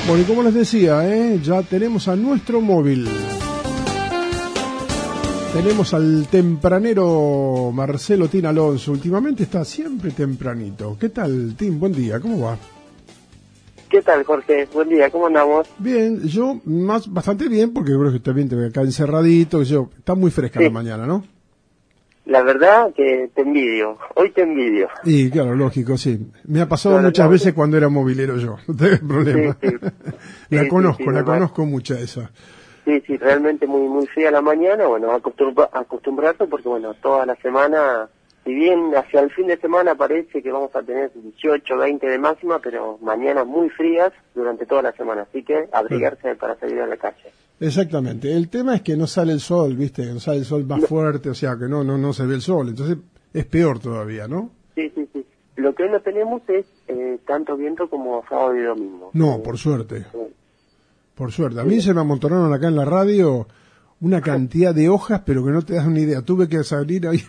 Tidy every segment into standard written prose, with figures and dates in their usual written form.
Bueno, y como les decía, ya tenemos a nuestro móvil. Tenemos al tempranero Marcelo Tin Alonso. Últimamente está siempre tempranito. ¿Qué tal, Tim? Buen día, ¿cómo va? ¿Qué tal, Jorge? Buen día, ¿cómo andamos? Bien, yo bastante bien, porque creo que usted bien te ve acá encerradito. Está muy fresca la mañana, ¿no? La verdad que te envidio, hoy te envidio. Y claro, lógico, sí. Me ha pasado muchas veces cuando era movilero yo, no tengo problema. Sí. La conozco mucha esa. Sí, realmente muy fría la mañana, bueno, acostumbrarse porque bueno, toda la semana, si bien hacia el fin de semana parece que vamos a tener 18, 20 de máxima, pero mañanas muy frías durante toda la semana, así que abrigarse para salir a la calle. Exactamente. El tema es que no sale el sol, ¿viste? No sale el sol más fuerte, o sea que no se ve el sol. Entonces es peor todavía, ¿no? Sí. Lo que hoy no tenemos es tanto viento como sábado y domingo. No, por suerte. Por suerte. A mí se me amontonaron acá en la radio una cantidad de hojas, pero que no te das una idea. Tuve que salir ahí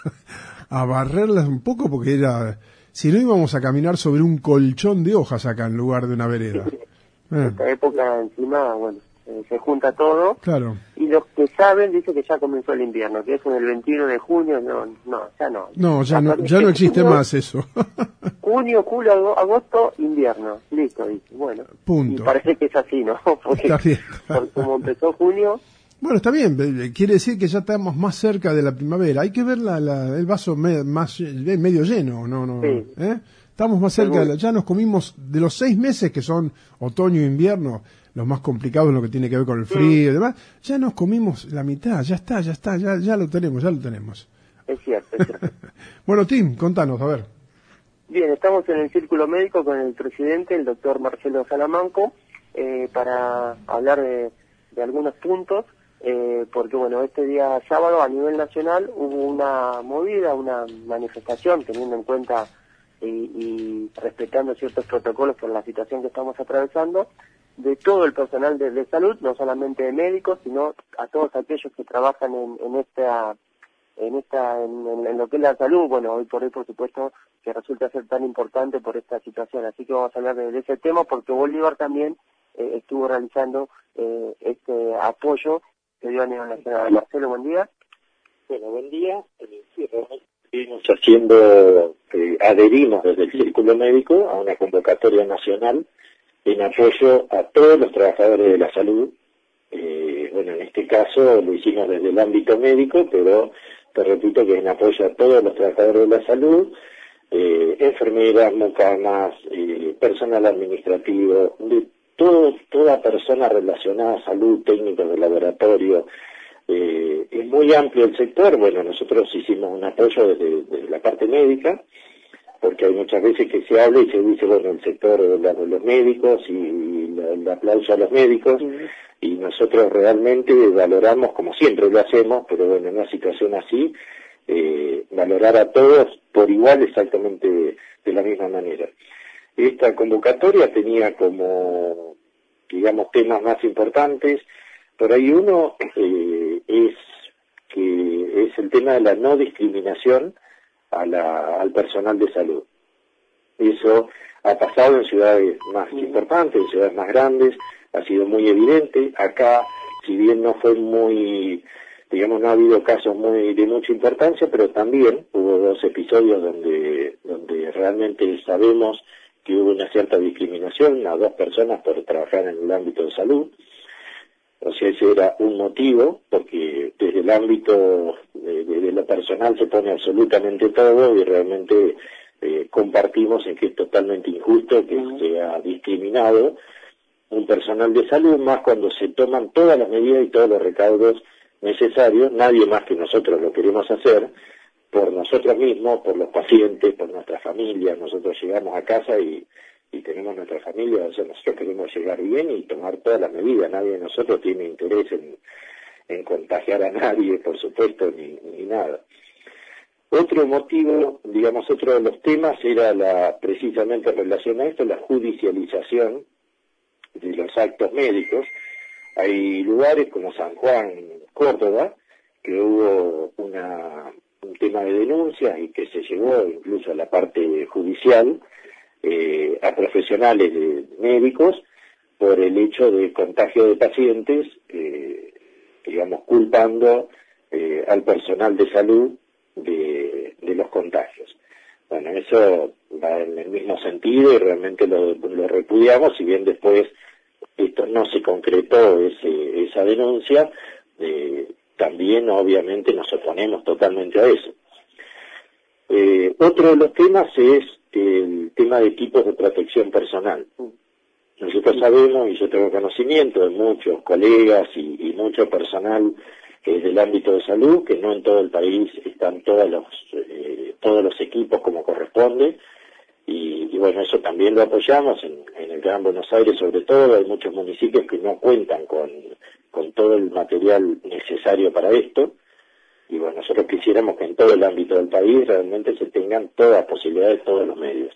a barrerlas un poco porque si no íbamos a caminar sobre un colchón de hojas acá en lugar de una vereda. Esta época encima, bueno, se junta todo. Claro. Y los que saben dicen que ya comenzó el invierno, que es en el 21 de junio, ya no. No, ya no existe más eso. Junio, julio, agosto, invierno. Listo, dice. Bueno. Punto. Y parece que es así, ¿no? Porque, está bien. Porque como empezó junio. Bueno, está bien. Quiere decir que ya estamos más cerca de la primavera. Hay que ver el vaso medio lleno, ¿no? Sí. Estamos más cerca. Ya nos comimos de los 6 meses que son otoño e invierno, los más complicados en lo que tiene que ver con el frío y demás. Ya nos comimos la mitad. Ya está. Ya lo tenemos. Es cierto. Bueno, Tim, contanos, a ver. Bien, estamos en el Círculo Médico con el presidente, el doctor Marcelo Salamanco, para hablar de algunos puntos, porque bueno, este día sábado a nivel nacional hubo una movida, una manifestación, teniendo en cuenta y respetando ciertos protocolos por la situación que estamos atravesando, de todo el personal de salud, no solamente de médicos, sino a todos aquellos que trabajan en lo que es la salud. Bueno, hoy por supuesto que resulta ser tan importante por esta situación, así que vamos a hablar de ese tema porque Bolívar también estuvo realizando este apoyo que dio a nivel nacional. Marcelo, buen día. Bueno, buen día. Estuvimos haciendo, adherimos desde el Círculo Médico a una convocatoria nacional en apoyo a todos los trabajadores de la salud. Bueno, en este caso lo hicimos desde el ámbito médico, pero te repito que es en apoyo a todos los trabajadores de la salud, enfermeras, mucamas, personal administrativo, de toda persona relacionada a salud, técnicos de laboratorio. Es muy amplio el sector. Bueno, nosotros hicimos un apoyo desde la parte médica, porque hay muchas veces que se habla y se dice, bueno, el sector de los médicos y el aplauso a los médicos, y nosotros realmente valoramos, como siempre lo hacemos, pero bueno, en una situación así, valorar a todos por igual exactamente de la misma manera. Esta convocatoria tenía como, digamos, temas más importantes. Por ahí uno es el tema de la no discriminación al personal de salud. Eso ha pasado en ciudades más importantes, en ciudades más grandes, ha sido muy evidente. Acá, si bien no fue muy, digamos, no ha habido casos de mucha importancia, pero también hubo 2 episodios donde realmente sabemos que hubo una cierta discriminación a 2 personas por trabajar en el ámbito de salud. O sea, ese era un motivo, porque desde el ámbito de lo personal se pone absolutamente todo y realmente compartimos en que es totalmente injusto que sea discriminado un personal de salud, más cuando se toman todas las medidas y todos los recaudos necesarios. Nadie más que nosotros lo queremos hacer, por nosotros mismos, por los pacientes, por nuestra familia. Nosotros llegamos a casa y tenemos nuestra familia, o sea, nosotros queremos llegar bien y tomar todas las medidas. Nadie de nosotros tiene interés en contagiar a nadie, por supuesto, ni nada. Otro motivo, digamos, otro de los temas era precisamente en relación a esto, la judicialización de los actos médicos. Hay lugares como San Juan, Córdoba, que hubo un tema de denuncias y que se llevó incluso a la parte judicial, a profesionales médicos, por el hecho de contagio de pacientes, digamos, culpando al personal de salud de los contagios. Bueno, eso va en el mismo sentido y realmente lo repudiamos, si bien después esto no se concretó, esa denuncia, también obviamente nos oponemos totalmente a eso. Otro de los temas es el tema de equipos de protección personal. Nosotros sabemos, y yo tengo conocimiento de muchos colegas y mucho personal del ámbito de salud, que no en todo el país están todos los equipos como corresponde, y bueno, eso también lo apoyamos en el Gran Buenos Aires, sobre todo. Hay muchos municipios que no cuentan con todo el material necesario para esto, y bueno, nosotros quisiéramos que en todo el ámbito del país realmente se tengan todas las posibilidades, todos los medios.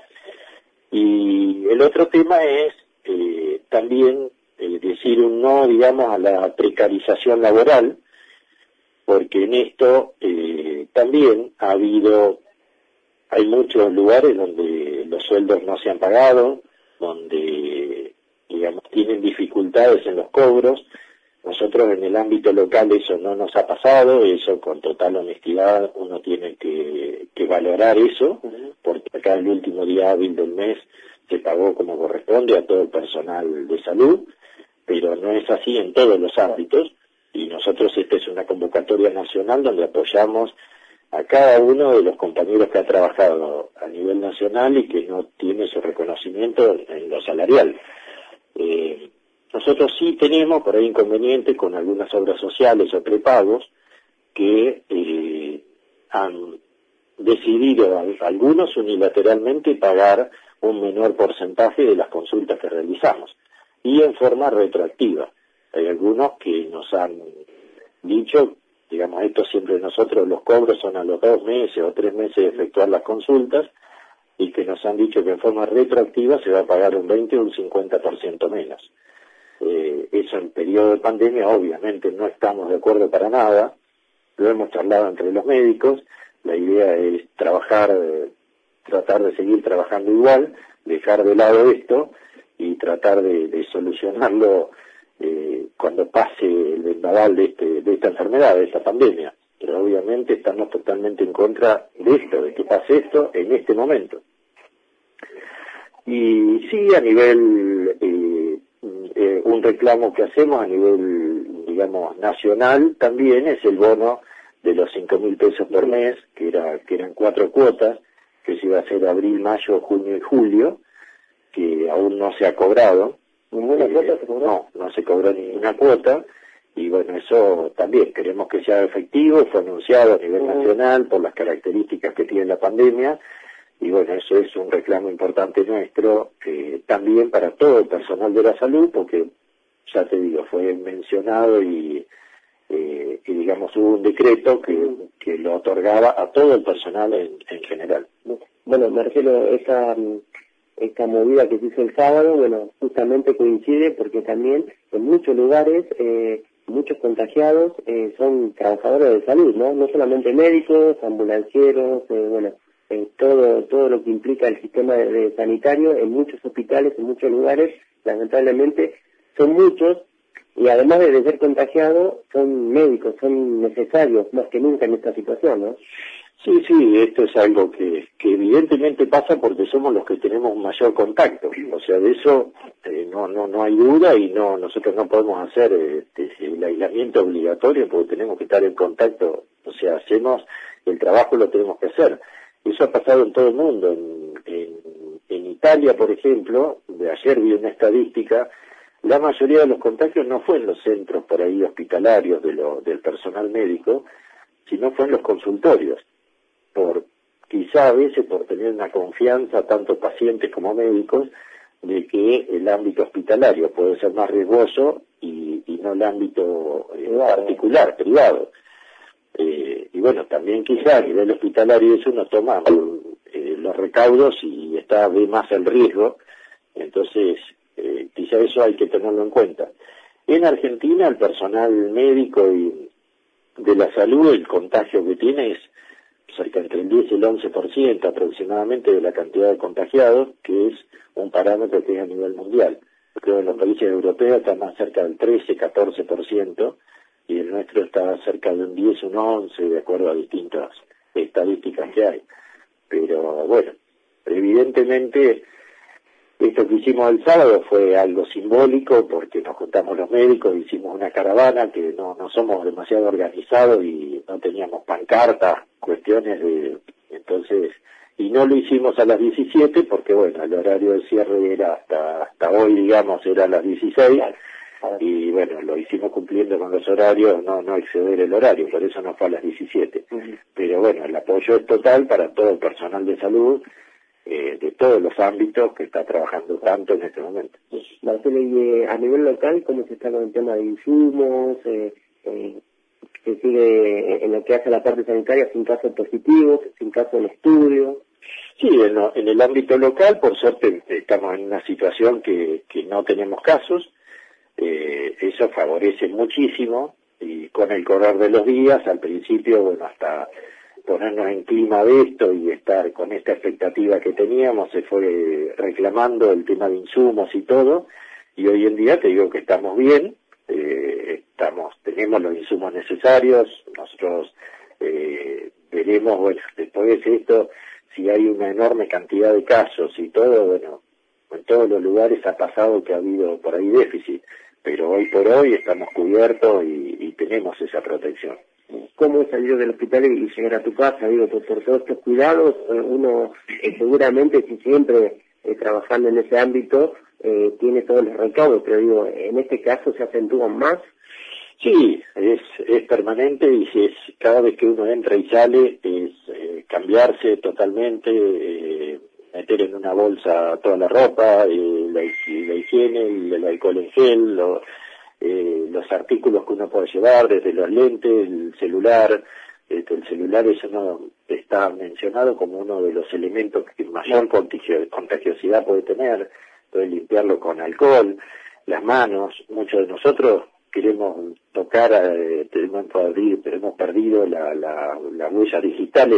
Y el otro tema es también decir un no, digamos, a la precarización laboral, porque en esto también hay muchos lugares donde los sueldos no se han pagado, donde, digamos, tienen dificultades en los cobros. Nosotros en el ámbito local eso no nos ha pasado, eso con total honestidad uno tiene que valorar eso, porque acá el último día hábil del mes se pagó como corresponde a todo el personal de salud, pero no es así en todos los ámbitos, y nosotros esta es una convocatoria nacional donde apoyamos a cada uno de los compañeros que ha trabajado a nivel nacional y que no tiene su reconocimiento en lo salarial. Nosotros sí tenemos por ahí inconvenientes con algunas obras sociales o prepagos que han decidido algunos unilateralmente pagar un menor porcentaje de las consultas que realizamos y en forma retroactiva. Hay algunos que nos han dicho, digamos, esto siempre nosotros los cobros son a los 2 meses o 3 meses de efectuar las consultas, y que nos han dicho que en forma retroactiva se va a pagar un 20 o un 50% menos. Eso en periodo de pandemia obviamente no estamos de acuerdo para nada, lo hemos charlado entre los médicos, la idea es tratar de seguir trabajando igual, dejar de lado esto y tratar de solucionarlo cuando pase el vendaval de esta enfermedad, de esta pandemia. Pero obviamente estamos totalmente en contra de esto, de que pase esto en este momento. Y sí, a nivel, un reclamo que hacemos a nivel, digamos, nacional también es el bono de los 5.000 pesos por mes, que eran 4 cuotas, que se iba a hacer abril, mayo, junio y julio, que aún no se ha cobrado. ¿Ninguna cuota se cobró? No se cobró ninguna cuota, y bueno, eso también queremos que sea efectivo, fue anunciado a nivel nacional por las características que tiene la pandemia, y bueno, eso es un reclamo importante nuestro, también para todo el personal de la salud, porque ya te digo, fue mencionado y digamos hubo un decreto que lo otorgaba a todo el personal en general. Bueno, Marcelo, esta movida que se hizo el sábado, bueno, justamente coincide porque también en muchos lugares muchos contagiados son trabajadores de salud, no solamente médicos, ambulancieros, bueno, todo lo que implica el sistema de sanitario en muchos hospitales, en muchos lugares, lamentablemente son muchos, y además de ser contagiados, son médicos, son necesarios más que nunca en esta situación, ¿no? Sí, esto es algo que evidentemente pasa porque somos los que tenemos un mayor contacto, o sea, de eso no hay duda, y nosotros no podemos hacer el aislamiento obligatorio porque tenemos que estar en contacto, o sea, hacemos el trabajo, lo tenemos que hacer. Eso ha pasado en todo el mundo. En Italia, por ejemplo, de ayer vi una estadística, la mayoría de los contagios no fue en los centros por ahí hospitalarios del personal médico, sino fue en los consultorios, quizá a veces por tener una confianza, tanto pacientes como médicos, de que el ámbito hospitalario puede ser más riesgoso y no el ámbito particular, privado. Y bueno, también quizá a nivel hospitalario eso uno toma los recaudos y ve más el riesgo, entonces quizá eso hay que tenerlo en cuenta. En Argentina el personal médico y de la salud, el contagio que tiene es cerca entre el 10 y el 11% aproximadamente de la cantidad de contagiados, que es un parámetro que es a nivel mundial. creo que en los países europeos está más cerca del 13-14%, y el nuestro está cerca de un 10, un 11, de acuerdo a distintas estadísticas que hay. Pero bueno, evidentemente esto que hicimos el sábado fue algo simbólico, porque nos juntamos los médicos, hicimos una caravana, que no somos demasiado organizados y no teníamos pancartas, cuestiones de... Entonces, y no lo hicimos a las 17 porque, bueno, el horario de cierre era hasta hoy, digamos, era a las 16, y bueno, lo hicimos cumpliendo con los horarios, no exceder el horario, por eso no fue a las 17. Pero bueno, el apoyo es total para todo el personal de salud, de todos los ámbitos que está trabajando tanto en este momento. Marcelo, y a nivel local, ¿cómo se está con el tema de insumos? ¿Se sigue en lo que hace la parte sanitaria sin casos positivos, sin casos en estudio? Sí, en el ámbito local, por suerte, estamos en una situación que no tenemos casos. Eso favorece muchísimo, y con el correr de los días, al principio, bueno, hasta ponernos en clima de esto y estar con esta expectativa que teníamos, se fue reclamando el tema de insumos y todo, y hoy en día te digo que estamos bien, tenemos los insumos necesarios. Nosotros veremos, bueno, después de esto, si hay una enorme cantidad de casos y todo, bueno, en todos los lugares ha pasado que ha habido por ahí déficit, pero hoy por hoy estamos cubiertos y tenemos esa protección. ¿Cómo salir del hospital y llegar a tu casa? Digo, por todos estos cuidados, uno seguramente, si siempre trabajando en ese ámbito, tiene todos los recaudos, pero digo, en este caso se acentúan más. Sí, es permanente, y es cada vez que uno entra y sale es cambiarse totalmente, meter en una bolsa toda la ropa, la higiene, el alcohol en gel, los artículos que uno puede llevar, desde los lentes, el celular. El celular, eso no está mencionado como uno de los elementos que mayor contagiosidad puede tener. Entonces, limpiarlo con alcohol, las manos. Muchos de nosotros queremos tocar, pero hemos perdido la huella digital,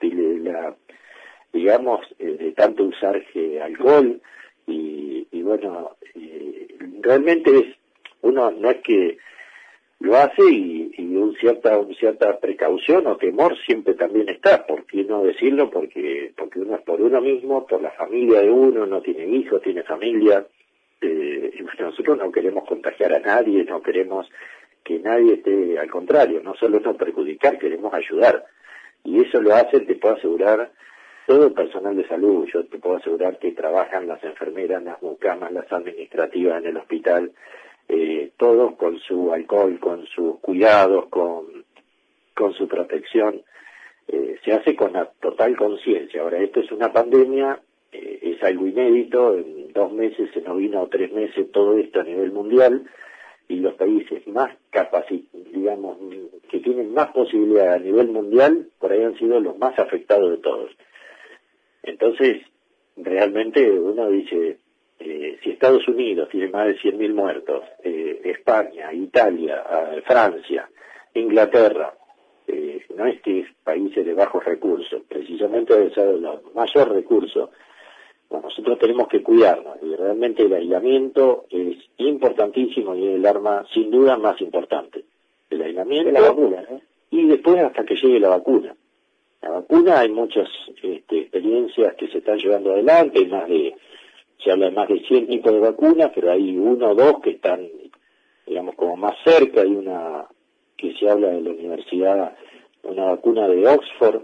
digamos, de tanto usar alcohol, y bueno, realmente uno no es que lo hace, y cierta precaución o temor siempre también está. ¿Por qué no decirlo? Porque uno es por uno mismo, por la familia de uno, no tiene hijos, tiene familia. Y nosotros no queremos contagiar a nadie, no queremos que nadie esté, al contrario, no solo no perjudicar, queremos ayudar. Y eso lo hace, te puedo asegurar, todo el personal de salud. Yo te puedo asegurar que trabajan las enfermeras, las mucamas, las administrativas en el hospital, todos con su alcohol, con sus cuidados, con su protección. Se hace con la total conciencia. Ahora, esto es una pandemia, es algo inédito. En 2 meses se nos vino, 3 meses, todo esto a nivel mundial, y los países más digamos, que tienen más posibilidad a nivel mundial, por ahí han sido los más afectados de todos. Entonces, realmente uno dice, si Estados Unidos tiene más de 100.000 muertos, España, Italia, Francia, Inglaterra, no es que es países de bajos recursos, precisamente debe ser los mayor recursos. Bueno, nosotros tenemos que cuidarnos, y realmente el aislamiento es importantísimo, y es el arma sin duda más importante. El aislamiento, la vacuna, y después hasta que llegue la vacuna. La vacuna, hay muchas experiencias que se están llevando adelante, se habla de más de 100 tipos de vacunas, pero hay 1 o 2 que están, digamos, como más cerca. Hay una que se habla de la universidad, una vacuna de Oxford,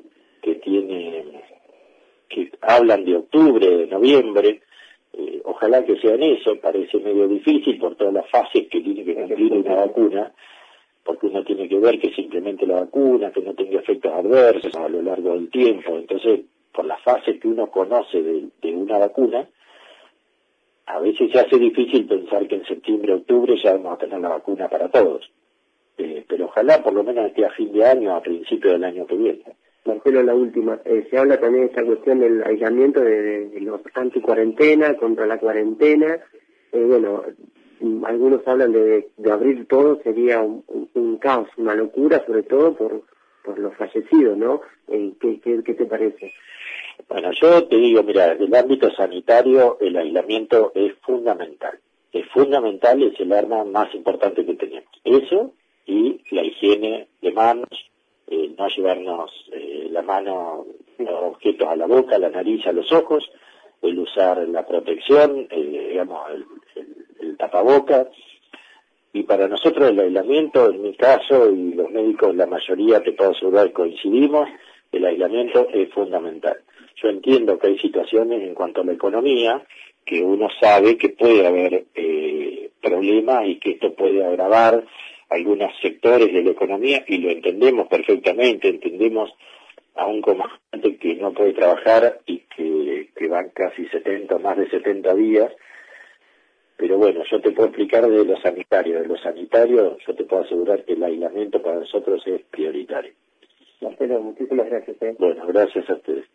que hablan de octubre, de noviembre. Ojalá que sean eso. Parece medio difícil por todas las fases que tiene que cumplir una vacuna, porque uno tiene que ver que se implemente la vacuna, que no tenga efectos adversos a lo largo del tiempo. Entonces, por las fases que uno conoce de una vacuna, a veces se hace difícil pensar que en septiembre, octubre ya vamos a tener la vacuna para todos. Pero ojalá por lo menos esté a fin de año, a principio del año que viene. Marcelo, la última. Se habla también de esta cuestión del aislamiento, de los anti-cuarentena, contra la cuarentena. Bueno, algunos hablan de abrir todo, sería un caos, una locura, sobre todo por los fallecidos, ¿no? ¿Qué te parece? Bueno, yo te digo, mira, desde el ámbito sanitario el aislamiento es fundamental. Es fundamental, es el arma más importante que tenemos. Eso y la higiene de manos, no llevarnos la mano, los objetos a la boca, a la nariz, a los ojos, el usar la protección, digamos, el tapabocas. Y para nosotros el aislamiento, en mi caso, y los médicos, la mayoría, te puedo asegurar, coincidimos, el aislamiento es fundamental. Yo entiendo que hay situaciones en cuanto a la economía, que uno sabe que puede haber problemas y que esto puede agravar algunos sectores de la economía, y lo entendemos perfectamente, entendemos a un comandante que no puede trabajar y que van casi 70, más de 70 días. Pero bueno, yo te puedo explicar de los sanitarios. De los sanitarios, yo te puedo asegurar que el aislamiento para nosotros es prioritario. Marcelo, muchísimas gracias. Bueno, gracias a ustedes.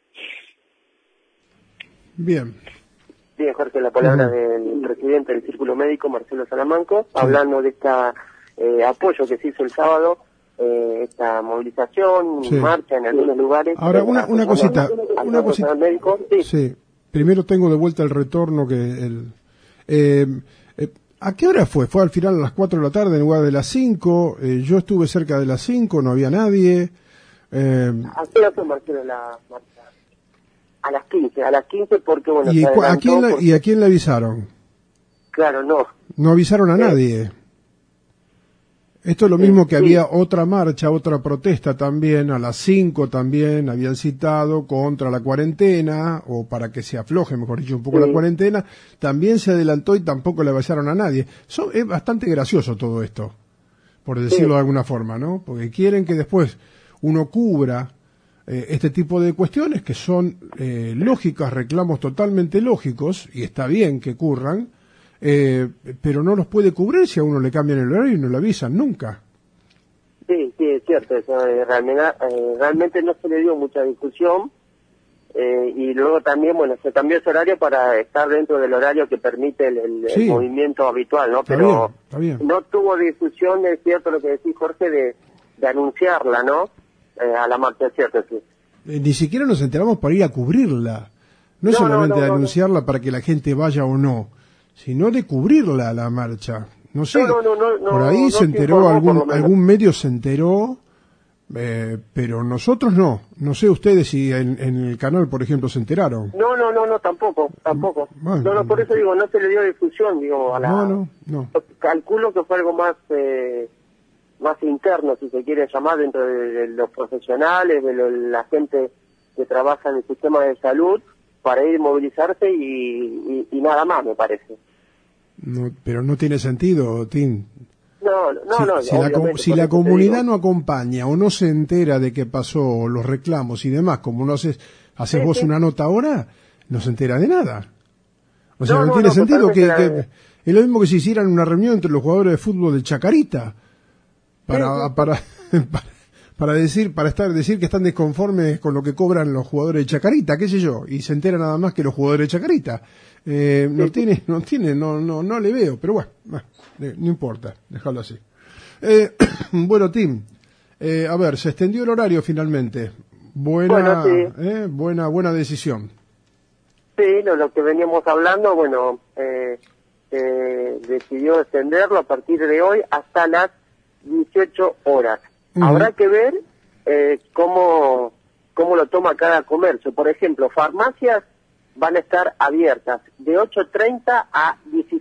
Bien. Bien, Jorge, la palabra del presidente del Círculo Médico, Marcelo Salamanco, hablando de esta apoyo que se hizo el sábado, esta movilización, marcha en algunos lugares. Ahora, una cosita. Médico, sí. Primero tengo de vuelta el retorno ¿a qué hora fue? Fue al final a las 4 de la tarde en lugar de las 5. Yo estuve cerca de las 5, no había nadie. ¿A qué hora fue, Marcelo, la marcha? A las 15 porque, bueno... ¿Y a quién le avisaron? Claro, no. No avisaron a nadie. Esto es lo mismo que había otra marcha, otra protesta también, a las 5 también habían citado contra la cuarentena, o para que se afloje, mejor dicho, un poco la cuarentena, también se adelantó y tampoco le avisaron a nadie. Es bastante gracioso todo esto, por decirlo de alguna forma, ¿no? Porque quieren que después uno cubra este tipo de cuestiones que son lógicas, reclamos totalmente lógicos, y está bien que ocurran, pero no los puede cubrir si a uno le cambian el horario y no le avisan nunca. Sí, es cierto, eso, realmente no se le dio mucha discusión, y luego también, bueno, se cambió ese horario para estar dentro del horario que permite el movimiento habitual, ¿no? Pero está bien. No tuvo discusión, es cierto lo que decís, Jorge, de anunciarla, ¿no? A la marcha, es cierto, sí. Ni siquiera nos enteramos para ir a cubrirla, no solamente de anunciarla para que la gente vaya o no, sino de cubrirla a la marcha. No sé, por ahí se enteró, algún medio se enteró, pero nosotros no. No sé ustedes si en el canal, por ejemplo, se enteraron. No, tampoco. Bueno, no, por eso digo, no se le dio difusión, digo, a la... No. Calculo que fue algo más interno, si se quiere llamar, dentro de los profesionales, de la gente que trabaja en el sistema de salud, para ir movilizarse y nada más, me parece. No, pero no tiene sentido, Tim. No. Si la comunidad no acompaña o no se entera de que pasó los reclamos y demás, como no haces vos una nota ahora, no se entera de nada. O sea, no tiene sentido que es lo mismo que si hicieran una reunión entre los jugadores de fútbol de Chacarita para decir que están desconformes con lo que cobran los jugadores de Chacarita, qué sé yo, y se entera nada más que los jugadores de Chacarita. No le veo, pero bueno, no importa, déjalo así. Bueno, Tim, a ver, se extendió el horario finalmente. Buena decisión. Sí, lo que veníamos hablando, bueno, decidió extenderlo a partir de hoy hasta las 18 horas. Habrá que ver cómo lo toma cada comercio. Por ejemplo, farmacias van a estar abiertas de 8:30 a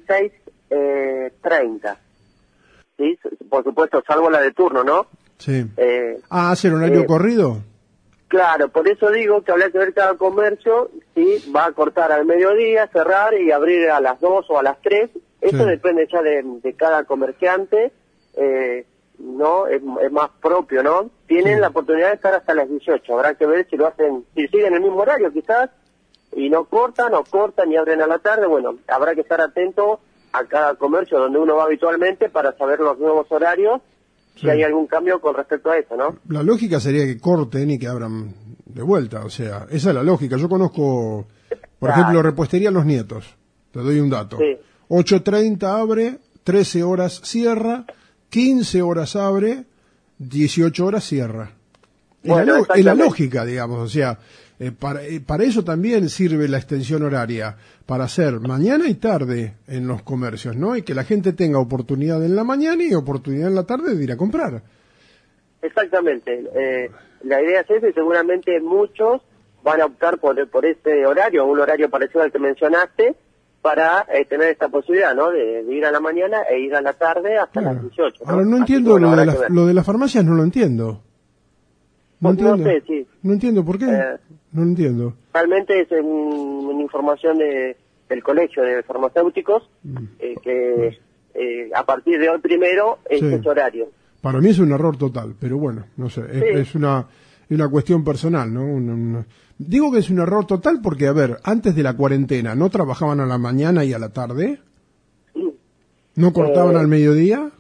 16:30. ¿Sí? Por supuesto, salvo la de turno, ¿no? Sí. ¿hacer horario corrido? Claro, por eso digo que habrá que ver cada comercio si va a cortar al mediodía, cerrar y abrir a las 2 o a las 3. Eso depende ya de cada comerciante. No, es más propio, ¿no? Tienen la oportunidad de estar hasta las 18. Habrá que ver si lo hacen, si siguen el mismo horario quizás, y no cortan y abren a la tarde. Bueno, habrá que estar atento a cada comercio donde uno va habitualmente para saber los nuevos horarios, si hay algún cambio con respecto a eso, ¿no? La lógica sería que corten y que abran de vuelta, o sea, esa es la lógica. Yo conozco, por ejemplo, Repostería Los Nietos, te doy un dato. 8:30 abre, 13 horas cierra, 15 horas abre, 18 horas cierra. Es la lógica, digamos, o sea, Para eso también sirve la extensión horaria, para hacer mañana y tarde en los comercios, ¿no? Y que la gente tenga oportunidad en la mañana y oportunidad en la tarde de ir a comprar. Exactamente. La idea es esa y seguramente muchos van a optar por este horario, un horario parecido al que mencionaste, para tener esta posibilidad, ¿no? De ir a la mañana e ir a la tarde hasta las 18. ¿No? Ahora no entiendo lo de las farmacias, no lo entiendo. No sé, sí. No entiendo por qué. No lo entiendo. Realmente es una información del Colegio de Farmacéuticos que a partir de hoy primero es ese horario. Para mí es un error total, pero bueno, no sé, es una cuestión personal, ¿no? Digo que es un error total porque, a ver, antes de la cuarentena, ¿no trabajaban a la mañana y a la tarde? ¿No cortaban al mediodía?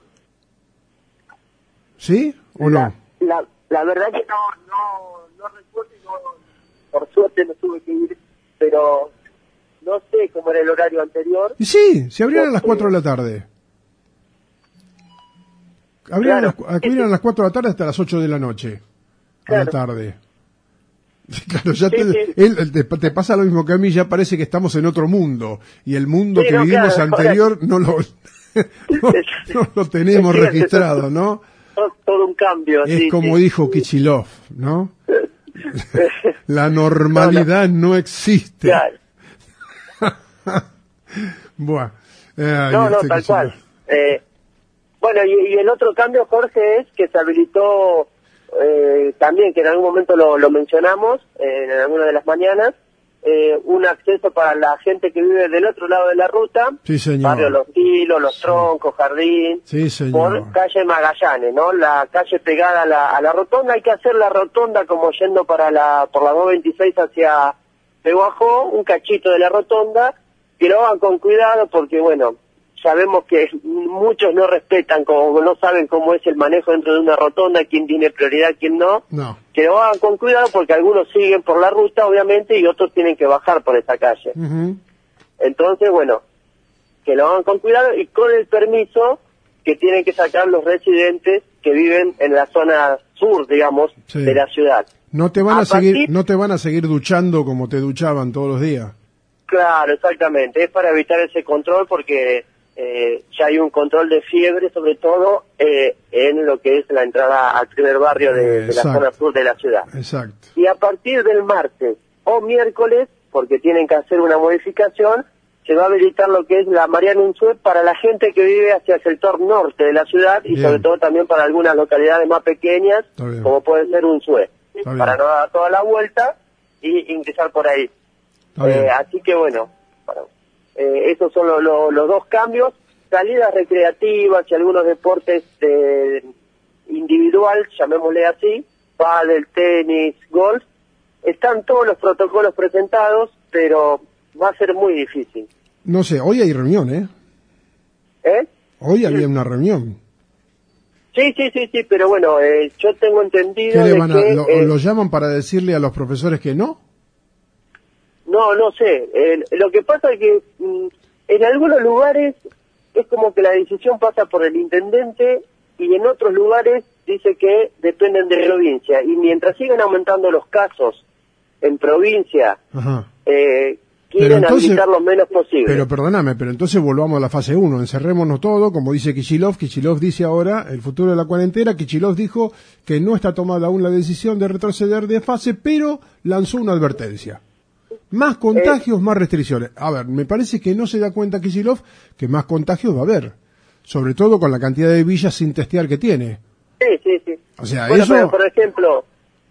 ¿Sí o no? La verdad que no recuerdo y por suerte no tuve que ir, pero no sé cómo era el horario anterior. Y sí, se abrían a las 4 de la tarde. Abrían a las 4 de la tarde hasta las 8 de la noche. A la tarde. Claro, ya te pasa lo mismo que a mí, ya parece que estamos en otro mundo. Y el mundo que vivimos anterior no lo tenemos registrado, ¿no? Todo un cambio. Es como dijo Kichilov, ¿no? La normalidad no existe. Claro. Bueno, tal cual. Bueno, y el otro cambio, Jorge, es que se habilitó también, que en algún momento lo mencionamos en alguna de las mañanas, un acceso para la gente que vive del otro lado de la ruta, sí, señor. Barrio Los Tilos, Los Troncos, Jardín, sí, señor. Por calle Magallanes, ¿no? La calle pegada a la rotonda. Hay que hacer la rotonda como yendo por la 226 hacia Peguajó, un cachito de la rotonda, que lo hagan con cuidado porque, bueno, sabemos que muchos no respetan, como no saben cómo es el manejo dentro de una rotonda, quién tiene prioridad, quién no. Que lo hagan con cuidado porque algunos siguen por la ruta, obviamente, y otros tienen que bajar por esa calle. Entonces, bueno, que lo hagan con cuidado y con el permiso que tienen que sacar los residentes que viven en la zona sur, digamos, de la ciudad. No te van a seguir duchando como te duchaban todos los días. Claro, exactamente. Es para evitar ese control porque ya hay un control de fiebre, sobre todo en lo que es la entrada al primer barrio de la zona sur de la ciudad. Exacto. Y a partir del martes o miércoles, porque tienen que hacer una modificación, se va a habilitar lo que es la Mariano Unzué para la gente que vive hacia el sector norte de la ciudad y sobre todo también para algunas localidades más pequeñas, como puede ser Unzué, para no dar toda la vuelta y ingresar por ahí. Así que bueno, esos son los dos cambios. Salidas recreativas y algunos deportes individual, llamémosle así, pádel, tenis, golf, están todos los protocolos presentados, pero va a ser muy difícil. No sé, hoy hay reunión, ¿eh? Hoy había una reunión. Sí, pero bueno, yo tengo entendido ¿Lo llaman para decirle a los profesores que no? No sé. Lo que pasa es que en algunos lugares es como que la decisión pasa por el intendente y en otros lugares dice que dependen de provincia. Y mientras siguen aumentando los casos en provincia, quieren habilitar lo menos posible. Pero perdóname, pero entonces volvamos a la fase 1, encerrémonos todo, como dice Kichilov. Kichilov dice ahora, el futuro de la cuarentena. Kichilov dijo que no está tomada aún la decisión de retroceder de fase, pero lanzó una advertencia. Más contagios, más restricciones. A ver, me parece que no se da cuenta Kichilov que más contagios va a haber. Sobre todo con la cantidad de villas sin testear que tiene. Sí. O sea, bueno, pero por ejemplo,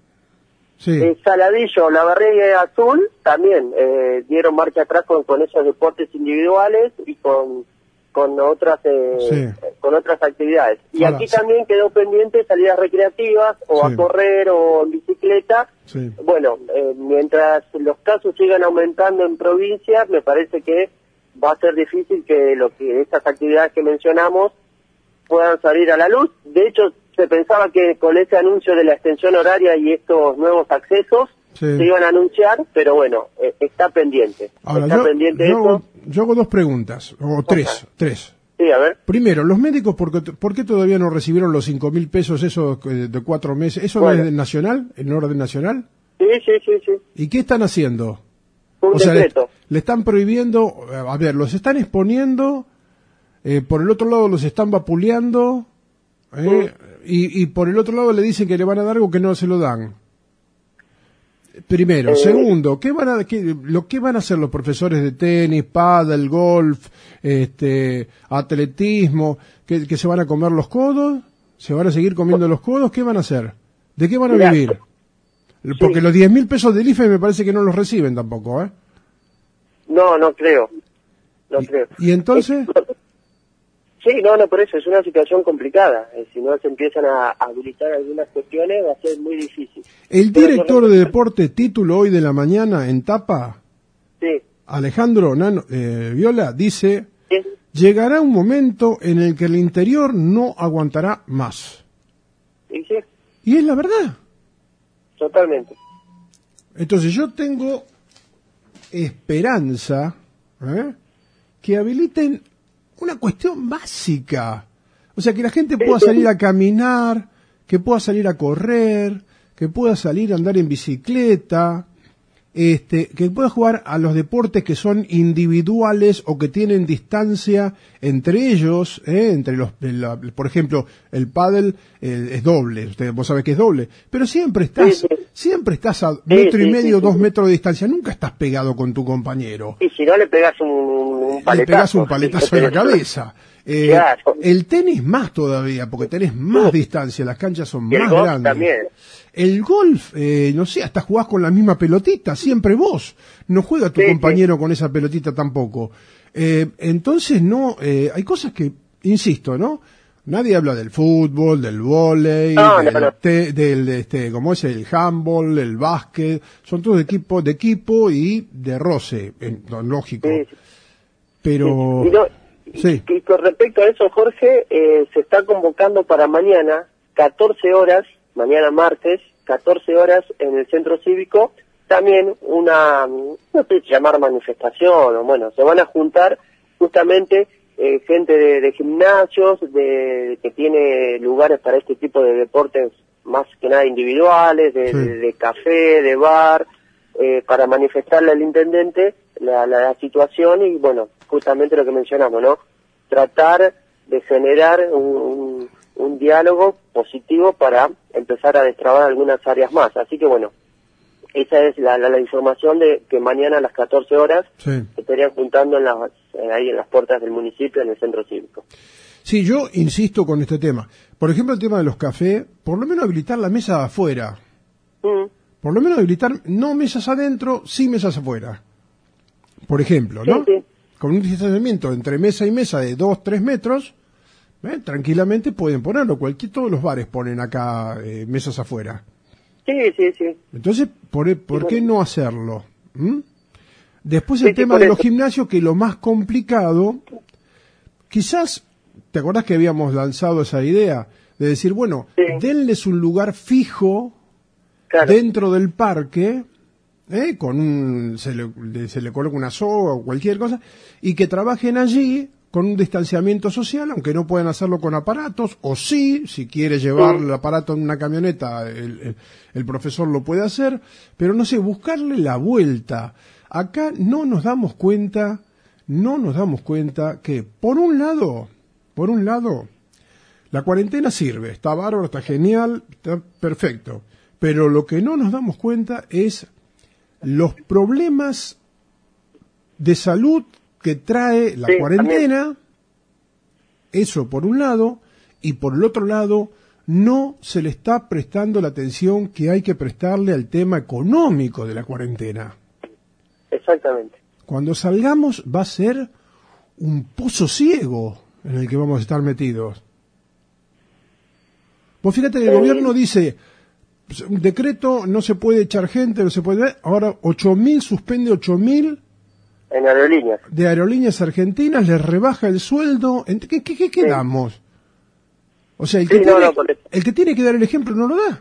Saladillo, La Barriga Azul, también dieron marcha atrás con esos deportes individuales y con otras actividades. Y ahora, aquí también quedó pendiente salidas recreativas o a correr o en bicicleta. Bueno, mientras los casos sigan aumentando en provincias, me parece que va a ser difícil que estas actividades que mencionamos puedan salir a la luz. De hecho, se pensaba que con ese anuncio de la extensión horaria y estos nuevos accesos se iban a anunciar, pero bueno, está pendiente. Ahora, yo hago dos preguntas, o tres. Sí, a ver. Primero, los médicos, ¿por qué todavía no recibieron los 5.000 pesos esos de 4 meses? ¿Eso no es nacional, en orden nacional? Sí. ¿Y qué están haciendo? Un decreto. Le están prohibiendo, a ver, los están exponiendo, por el otro lado los están vapuleando, y por el otro lado le dicen que le van a dar algo que no se lo dan. Primero. Segundo, ¿qué van a hacer los profesores de tenis, pádel, golf, atletismo? ¿Que se van a comer los codos? ¿Se van a seguir comiendo los codos? ¿Qué van a hacer? ¿De qué van a vivir? Porque los 10.000 pesos del IFE me parece que no los reciben tampoco, ¿eh? No creo. No creo. ¿Y entonces? Sí, no, por eso es una situación complicada. Si no se empiezan a habilitar algunas cuestiones va a ser muy difícil. El director de deporte, título hoy de la mañana en tapa, sí. Alejandro Viola, dice, ¿Sí? llegará un momento en el que el interior no aguantará más. ¿Y sí? Y es la verdad. Totalmente. Entonces yo tengo esperanza que habiliten una cuestión básica. O sea, que la gente pueda salir a caminar, que pueda salir a correr, que pueda salir a andar en bicicleta, que pueda jugar a los deportes que son individuales o que tienen distancia entre ellos, entre por ejemplo, el pádel es doble, vos sabés que es doble, pero siempre estás a metro y medio, 2 metros de distancia, nunca estás pegado con tu compañero. Y si no le pegas un paletazo. Le pegas un paletazo en la cabeza. Claro. El tenis más todavía, porque tenés más distancia, las canchas son más grandes. También. El golf, no sé, hasta jugás con la misma pelotita, siempre vos. No juega tu compañero con esa pelotita tampoco. Entonces hay cosas que, insisto, ¿no? Nadie habla del fútbol, del vóley, ¿cómo es? El handball, el básquet, son todos de equipo y de roce, lógico. Sí. Pero... Sí. Y con respecto a eso, Jorge, se está convocando para mañana, 14 horas, mañana martes, 14 horas en el centro cívico, también no sé si llamar manifestación, o bueno, se van a juntar justamente gente de gimnasios, que tiene lugares para este tipo de deportes más que nada individuales, de café, de bar, para manifestarle al intendente la situación y bueno, justamente lo que mencionamos, ¿no? Tratar de generar un diálogo positivo para empezar a destrabar algunas áreas más. Así que bueno, esa es la información de que mañana a las 14 horas se estarían juntando ahí en las puertas del municipio, en el centro cívico. Sí, yo insisto con este tema. Por ejemplo, el tema de los cafés, por lo menos habilitar la mesa afuera. Por lo menos habilitar, no mesas adentro, sí mesas afuera. Por ejemplo, ¿no? Sí. Con un distanciamiento entre mesa y mesa de 2-3 metros, tranquilamente pueden ponerlo. Todos los bares ponen acá mesas afuera. Sí. Entonces, ¿por qué no hacerlo? Después el tema de los gimnasios, que lo más complicado, quizás, ¿te acordás que habíamos lanzado esa idea? De decir, bueno, denles un lugar fijo dentro del parque, se le coloca una soga o cualquier cosa, y que trabajen allí con un distanciamiento social, aunque no puedan hacerlo con aparatos, o sí, si quiere llevar el aparato en una camioneta, el profesor lo puede hacer, pero no sé, buscarle la vuelta. Acá no nos damos cuenta que, por un lado, la cuarentena sirve, está bárbaro, está genial, está perfecto, pero lo que no nos damos cuenta es los problemas de salud que trae la cuarentena, también. Eso por un lado, y por el otro lado, no se le está prestando la atención que hay que prestarle al tema económico de la cuarentena. Exactamente. Cuando salgamos va a ser un pozo ciego en el que vamos a estar metidos. Vos fíjate que el gobierno dice, un decreto, no se puede echar gente, no se puede ver, ahora 8.000, suspende 8.000 en aerolíneas. De aerolíneas argentinas, les rebaja el sueldo. ¿Qué quedamos? O sea, el que tiene que dar el ejemplo no lo da.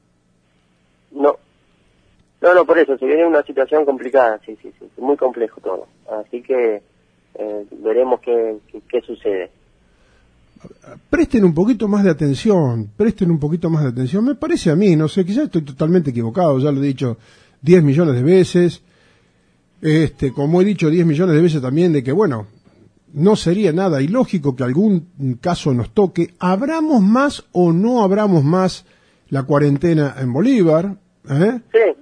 No, por eso, se viene una situación complicada, sí, muy complejo todo. Así que veremos qué sucede. presten un poquito más de atención, me parece a mí, no sé, quizás estoy totalmente equivocado, ya lo he dicho 10 millones de veces, como he dicho 10 millones de veces también de que, bueno, no sería nada ilógico que algún caso nos toque, abramos más o no abramos más la cuarentena en Bolívar, Sí.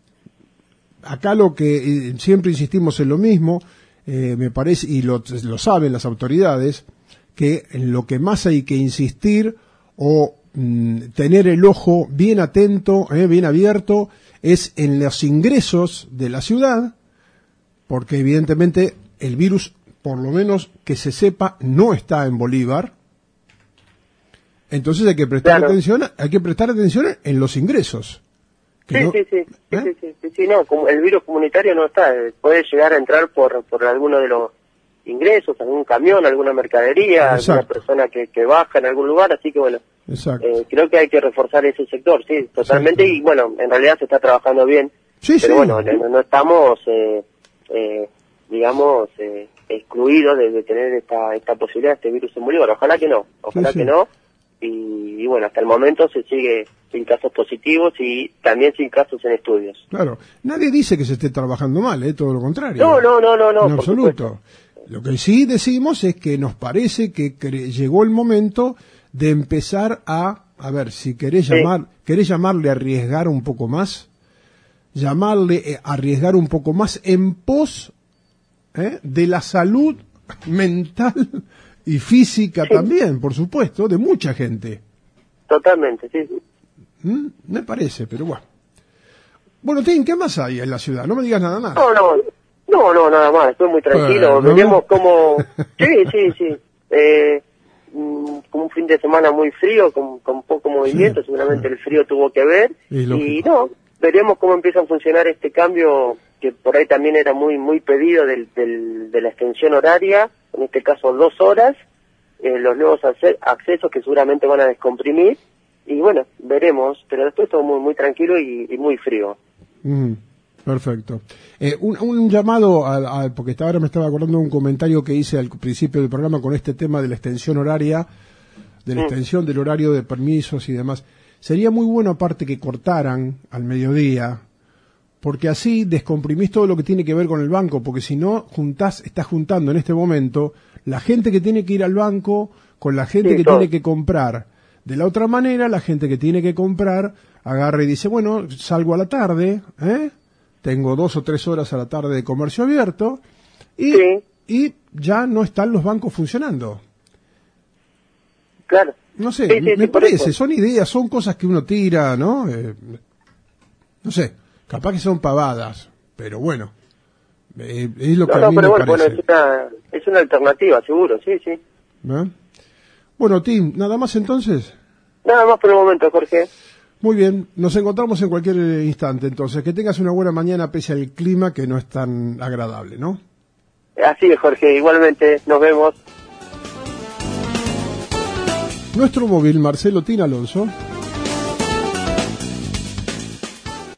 Acá lo que siempre insistimos en lo mismo, me parece, y lo saben las autoridades, que en lo que más hay que insistir o tener el ojo bien atento, bien abierto, es en los ingresos de la ciudad, porque evidentemente el virus, por lo menos que se sepa, no está en Bolívar. Entonces hay que prestar atención en los ingresos. Sí, no, sí, no, como el virus comunitario no está, puede llegar a entrar por alguno de los ingresos, algún camión, alguna mercadería, alguna persona que baja en algún lugar, así que bueno, creo que hay que reforzar ese sector, sí, totalmente. Exacto. Y bueno, en realidad se está trabajando bien, pero bueno, no estamos, digamos, excluidos de tener esta posibilidad, este virus en Bolívar, ojalá que no, que no, y bueno, hasta el momento se sigue sin casos positivos y también sin casos en estudios. Claro, nadie dice que se esté trabajando mal, todo lo contrario. No, en absoluto. Lo que sí decimos es que nos parece que llegó el momento de empezar a ver, si querés llamarle a arriesgar un poco más, arriesgar un poco más en pos de la salud mental y física también, por supuesto, de mucha gente. Totalmente, sí. Me parece, pero bueno. Bueno, Tim, ¿qué más hay en la ciudad? No me digas nada más. No, nada más. Estoy muy tranquilo. Veremos cómo... Sí. Como un fin de semana muy frío, con poco movimiento. Seguramente el frío tuvo que ver. Y veremos cómo empieza a funcionar este cambio, que por ahí también era muy pedido de la extensión horaria. En este caso 2 horas. Los nuevos accesos que seguramente van a descomprimir. Y bueno, veremos, pero después todo muy tranquilo y muy frío. Perfecto. Un llamado, porque ahora me estaba acordando de un comentario que hice al principio del programa con este tema de la extensión horaria, de la extensión del horario de permisos y demás. Sería muy bueno aparte que cortaran al mediodía, porque así descomprimís todo lo que tiene que ver con el banco, porque si no estás juntando en este momento la gente que tiene que ir al banco con la gente que tiene que comprar. De la otra manera, la gente que tiene que comprar agarra y dice, bueno, salgo a la tarde, tengo 2 o 3 horas a la tarde de comercio abierto y ya no están los bancos funcionando. Claro. No sé, me parece, son ideas, son cosas que uno tira, ¿no? No sé, capaz que son pavadas, pero bueno, es lo que a mí me parece. Bueno, es una alternativa, seguro, sí. Bueno, Tim, ¿nada más entonces? Nada más por el momento, Jorge. Muy bien, nos encontramos en cualquier instante, entonces. Que tengas una buena mañana pese al clima que no es tan agradable, ¿no? Así es, Jorge, igualmente, nos vemos. Nuestro móvil, Marcelo Tin Alonso.